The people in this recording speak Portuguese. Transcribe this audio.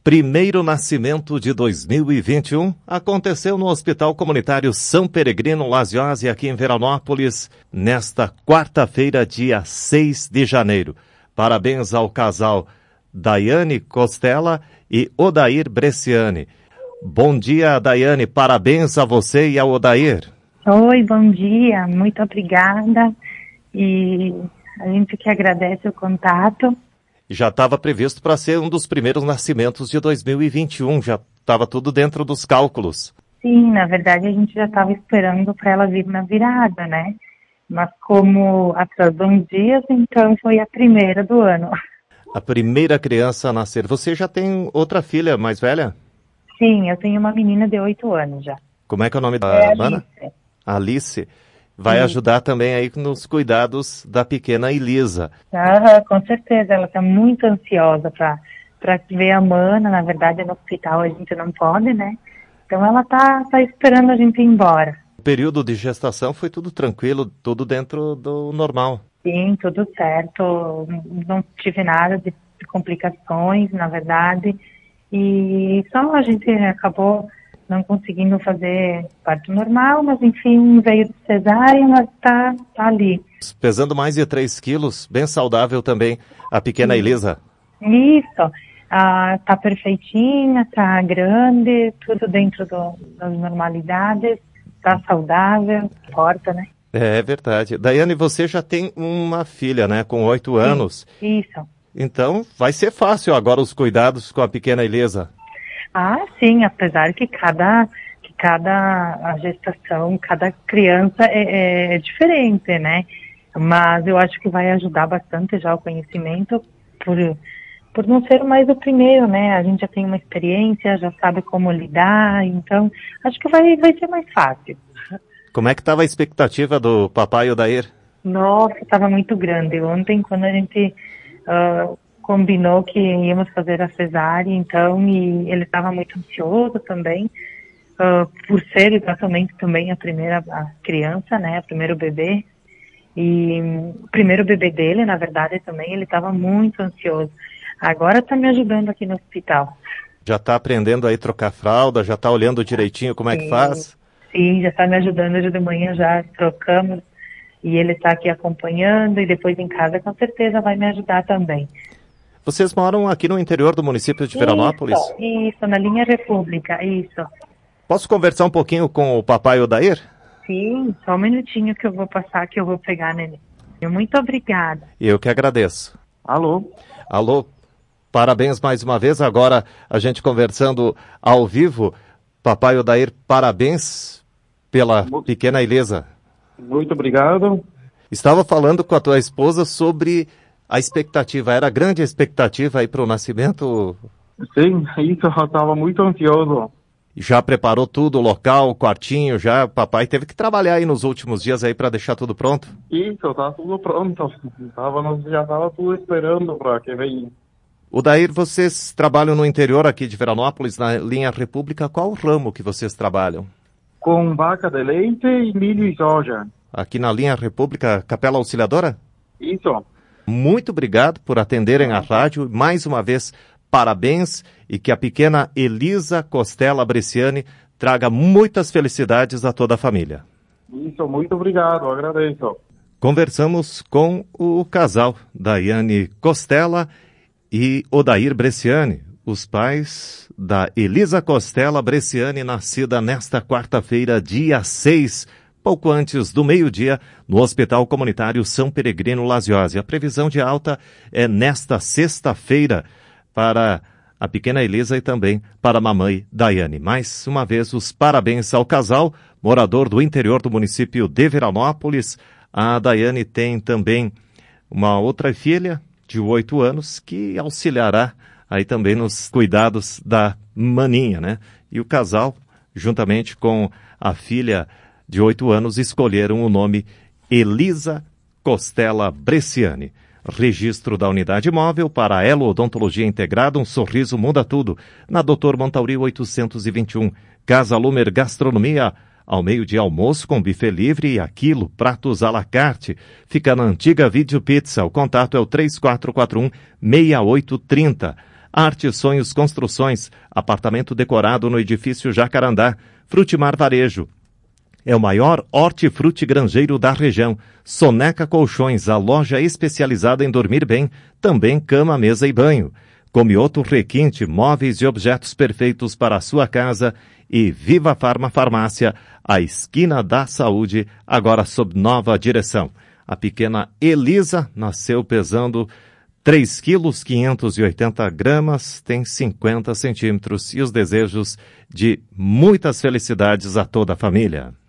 Primeiro nascimento de 2021 aconteceu no Hospital Comunitário São Peregrino Lasiose, aqui em Veranópolis, nesta quarta-feira, dia 6 de janeiro. Parabéns ao casal Daiane Costela e Odair Bresciani. Bom dia, Daiane. Parabéns a você e ao Odair. Oi, bom dia. Muito obrigada. E a gente que agradece o contato. Já estava previsto para ser um dos primeiros nascimentos de 2021, já estava tudo dentro dos cálculos. Sim, na verdade a gente já estava esperando para ela vir na virada, né? Mas como atrasou uns dias, então foi a primeira do ano. A primeira criança a nascer. Você já tem outra filha mais velha? Sim, eu tenho uma menina de 8 anos já. Como é que é o nome da mana? Alice. Alice. Vai ajudar também aí nos cuidados da pequena Elisa. Com certeza, ela está muito ansiosa para ver a mana. Na verdade, no hospital a gente não pode, né? Então ela tá esperando a gente ir embora. O período de gestação foi tudo tranquilo, tudo dentro do normal. Sim, tudo certo. Não tive nada de complicações, na verdade. E só a gente acabou não conseguindo fazer parto normal, mas enfim, veio de cesárea, mas tá ali. Pesando mais de 3 quilos, bem saudável também, a pequena Elisa. Isso, tá perfeitinha, tá grande, tudo dentro das normalidades, tá saudável, forte, né? É verdade. Daiane, você já tem uma filha, né, com 8 anos. Isso. Então, vai ser fácil agora os cuidados com a pequena Elisa. Sim, apesar que cada gestação, cada criança é diferente, né? Mas eu acho que vai ajudar bastante já o conhecimento por não ser mais o primeiro, né? A gente já tem uma experiência, já sabe como lidar, então acho que vai ser mais fácil. Como é que estava a expectativa do papai Odair? Nossa, estava muito grande. Ontem, quando a gente combinou que íamos fazer a cesárea, então, e ele estava muito ansioso também, por ser exatamente também a primeira criança, né, o primeiro bebê, e o primeiro bebê dele, na verdade, também, ele estava muito ansioso. Agora está me ajudando aqui no hospital. Já está aprendendo aí trocar fralda, já está olhando direitinho como é que faz? Sim, já está me ajudando, hoje de manhã já trocamos, e ele está aqui acompanhando, e depois em casa com certeza vai me ajudar também. Vocês moram aqui no interior do município de Veranópolis? Isso, na linha República, isso. Posso conversar um pouquinho com o papai Odair? Sim, só um minutinho que eu vou passar, que eu vou pegar nele. Muito obrigada. Eu que agradeço. Alô? Alô, parabéns mais uma vez. Agora a gente conversando ao vivo. Papai Odair, parabéns pela pequena Elisa. Muito obrigado. Estava falando com a tua esposa sobre a expectativa. Era grande a expectativa aí para o nascimento? Sim, isso, eu estava muito ansioso. Já preparou tudo, o local, o quartinho, já? Papai teve que trabalhar aí nos últimos dias aí para deixar tudo pronto? Isso, tá tudo pronto. Já estava tudo esperando para que venha. Odair, vocês trabalham no interior aqui de Veranópolis, na linha República. Qual o ramo que vocês trabalham? Com vaca de leite e milho e soja. Aqui na linha República, Capela Auxiliadora? Isso. Muito obrigado por atenderem a rádio. Mais uma vez, parabéns e que a pequena Elisa Costela Bresciani traga muitas felicidades a toda a família. Isso, muito obrigado, agradeço. Conversamos com o casal Daiane Costela e Odair Bresciani, os pais da Elisa Costela Bresciani, nascida nesta quarta-feira, dia 6, pouco antes do meio-dia, no Hospital Comunitário São Peregrino Lasiose. A previsão de alta é nesta sexta-feira para a pequena Elisa e também para a mamãe Daiane. Mais uma vez, os parabéns ao casal, morador do interior do município de Veranópolis. A Daiane tem também uma outra filha de 8 anos que auxiliará aí também nos cuidados da maninha, né? E o casal, juntamente com a filha de 8 anos, escolheram o nome Elisa Costela Bresciani. Registro da unidade móvel para a Elo Odontologia Integrada, um sorriso muda tudo. Na Doutor Montauri 821, Casa Lumer Gastronomia, ao meio-dia almoço com buffet livre e aquilo, pratos à la carte. Fica na antiga Vídeo Pizza, o contato é o 3441-6830. Arte Sonhos Construções, apartamento decorado no edifício Jacarandá. Frutimar Varejo. É o maior hortifruti granjeiro da região. Soneca Colchões, a loja especializada em dormir bem, também cama, mesa e banho. Comioto Requinte, móveis e objetos perfeitos para a sua casa. E Viva Farma Farmácia, a esquina da saúde, agora sob nova direção. A pequena Elisa nasceu pesando 3 quilos 580 gramas, tem 50 centímetros e os desejos de muitas felicidades a toda a família.